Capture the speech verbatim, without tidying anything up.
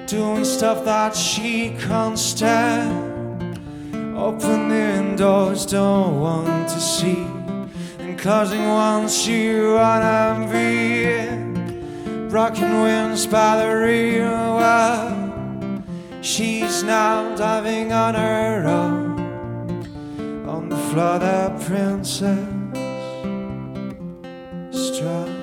doing stuff that she can't stand, opening doors don't want to see, and causing ones you wanna be, rocking winds by the real world. She's now diving on her own on the floor, the princess struck.